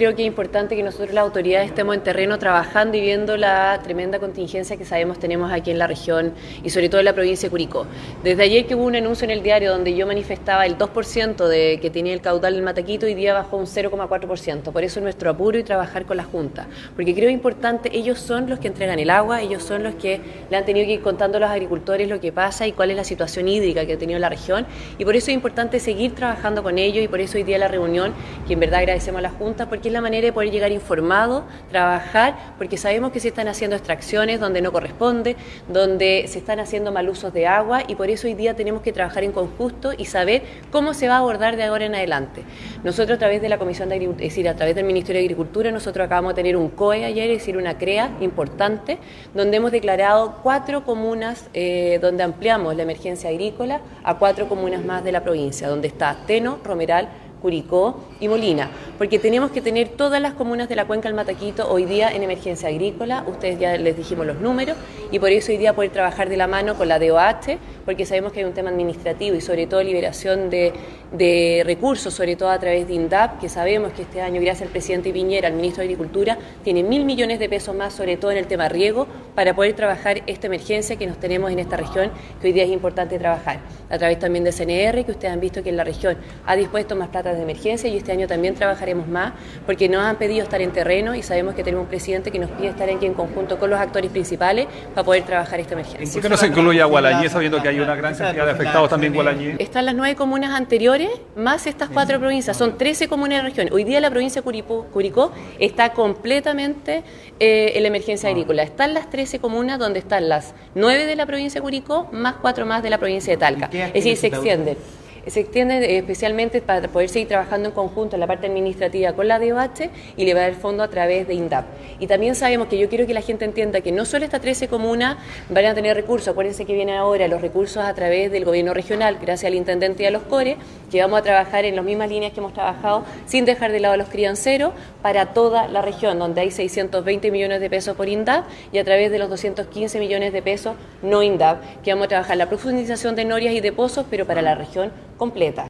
creo que es importante que nosotros las autoridades estemos en terreno trabajando y viendo la tremenda contingencia que sabemos tenemos aquí en la región y sobre todo en la provincia de Curicó. Desde ayer que hubo un anuncio en el diario donde yo manifestaba el 2% de que tenía el caudal del Mataquito, hoy día bajó un 0,4%. Por eso nuestro apuro y trabajar con la Junta. Porque creo importante, ellos son los que entregan el agua, ellos son los que le han tenido que ir contando a los agricultores lo que pasa y cuál es la situación hídrica que ha tenido la región. Y por eso es importante seguir trabajando con ellos y por eso hoy día la reunión, que en verdad agradecemos a la Junta, porque es la manera de poder llegar informado, trabajar, porque sabemos que se están haciendo extracciones donde no corresponde, donde se están haciendo mal usos de agua y por eso hoy día tenemos que trabajar en conjunto y saber cómo se va a abordar de ahora en adelante. Nosotros a través de la Comisión de Agricultura, es decir, a través del Ministerio de Agricultura, nosotros acabamos de tener un COE ayer, es decir, una CREA importante, donde hemos declarado 4 comunas donde ampliamos la emergencia agrícola a 4 comunas más de la provincia, donde está Teno, Romeral, Curicó y Molina, porque tenemos que tener todas las comunas de la cuenca del Mataquito hoy día en emergencia agrícola, ustedes ya les dijimos los números, y por eso hoy día poder trabajar de la mano con la DOH, porque sabemos que hay un tema administrativo y sobre todo liberación de recursos, sobre todo a través de INDAP, que sabemos que este año, gracias al presidente Piñera, al ministro de Agricultura, tiene 1.000 millones de pesos más, sobre todo en el tema riego, para poder trabajar esta emergencia que nos tenemos en esta región, que hoy día es importante trabajar. A través también de CNR, que ustedes han visto que en la región ha dispuesto más plata de emergencia y este año también trabajaremos más porque nos han pedido estar en terreno y sabemos que tenemos un presidente que nos pide estar aquí en conjunto con los actores principales para poder trabajar esta emergencia. ¿Por qué no se incluye a Gualañé sabiendo que hay una gran cantidad de afectados también en Gualañé? Están las 9 comunas anteriores más estas 4 provincias, son 13 comunas de la región. Hoy día la provincia de Curicó está completamente en la emergencia agrícola. Están las 13 comunas donde están las 9 de la provincia de Curicó más 4 más de la provincia de Talca. Es decir, se extienden especialmente para poder seguir trabajando en conjunto en la parte administrativa con la DOH y liberar el fondo a través de INDAP. Y también sabemos que yo quiero que la gente entienda que no solo estas 13 comunas van a tener recursos, acuérdense que vienen ahora los recursos a través del gobierno regional, gracias al intendente y a los CORE, que vamos a trabajar en las mismas líneas que hemos trabajado sin dejar de lado a los crianceros para toda la región, donde hay 620 millones de pesos por INDAP y a través de los 215 millones de pesos no INDAP, que vamos a trabajar la profundización de norias y de pozos, pero para la región completa.